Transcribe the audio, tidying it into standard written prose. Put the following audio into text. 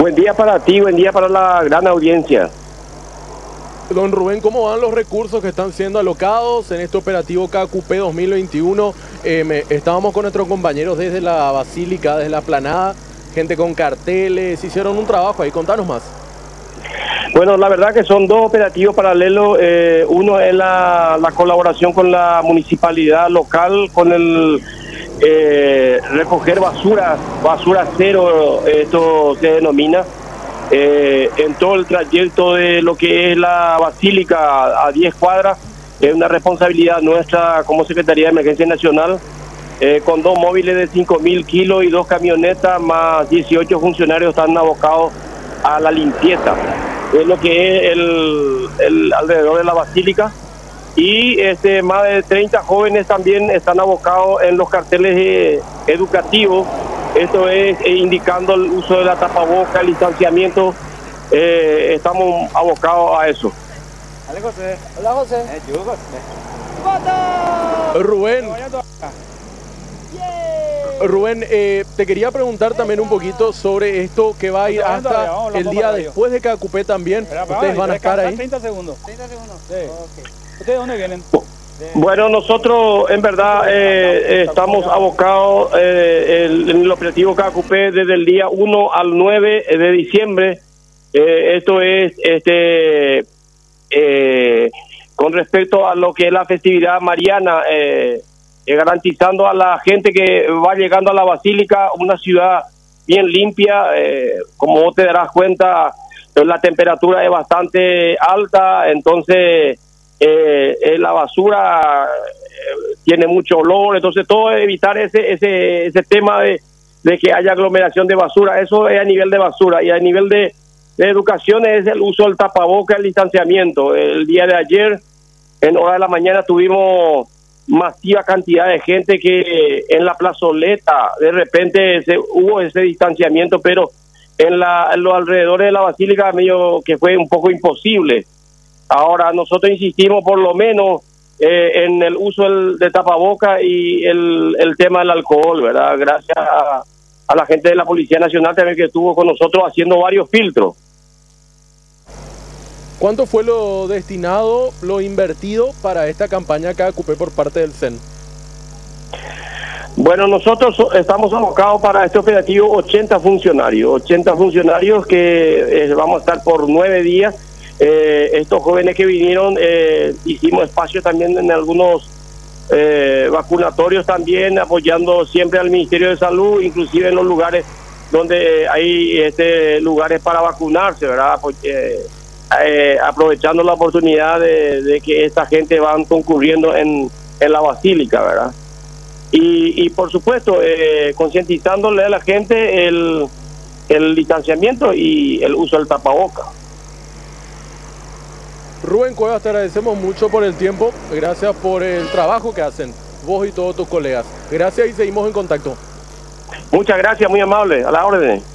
Buen día para ti, buen día para la gran audiencia. Don Rubén, ¿cómo van los recursos que están siendo alocados en este operativo KQP 2021? Estábamos con nuestros compañeros desde la Basílica, desde la Planada, gente con carteles, hicieron un trabajo ahí, contanos más. Bueno, la verdad que son dos operativos paralelos. Uno es la colaboración con la municipalidad local, con el recoger basura cero, esto se denomina. En todo el trayecto de lo que es la Basílica a 10 cuadras, es una responsabilidad nuestra como Secretaría de Emergencia Nacional, con 2 móviles de 5.000 kilos y 2 camionetas, más 18 funcionarios están abocados a la limpieza. Es lo que es el alrededor de la Basílica, y más de 30 jóvenes también están abocados en los carteles educativos. Esto es indicando el uso de la tapaboca, el distanciamiento. Estamos abocados a eso. Hola, José. Hola, José. Rubén, te quería preguntar también un poquito sobre esto que va a ir hasta el día después de KQP también. ¿Ustedes van a estar ahí? 30 segundos. 30 segundos. Sí. Okay. ¿Ustedes de dónde vienen? Bueno, nosotros en verdad estamos abocados en el operativo KQP desde el día 1 al 9 de diciembre. Esto es con respecto a lo que es la festividad mariana, garantizando a la gente que va llegando a la Basílica una ciudad bien limpia. Como vos te darás cuenta, la temperatura es bastante alta, entonces la basura tiene mucho olor, entonces todo es evitar ese tema de que haya aglomeración de basura. Eso es a nivel de basura, y a nivel de educación es el uso del tapaboca, el distanciamiento. El día de ayer, en hora de la mañana, tuvimos masiva cantidad de gente que en la plazoleta de repente hubo ese distanciamiento, pero en los alrededores de la Basílica medio que fue un poco imposible. Ahora nosotros insistimos por lo menos en el uso de tapaboca y el tema del alcohol, ¿verdad? Gracias a la gente de la Policía Nacional también, que estuvo con nosotros haciendo varios filtros. ¿Cuánto fue lo destinado, lo invertido para esta campaña KQP por parte del CEN? Bueno, nosotros estamos abocados para este operativo 80 funcionarios que vamos a estar por 9 días. Estos jóvenes que vinieron, hicimos espacio también en algunos vacunatorios también, apoyando siempre al Ministerio de Salud, inclusive en los lugares donde hay lugares para vacunarse, ¿verdad? Aprovechando la oportunidad de que esta gente van concurriendo en la Basílica, ¿verdad? Y por supuesto, concientizándole a la gente el distanciamiento y el uso del tapaboca. Rubén Cuevas, te agradecemos mucho por el tiempo, gracias por el trabajo que hacen, vos y todos tus colegas. Gracias y seguimos en contacto. Muchas gracias, muy amable, a la orden.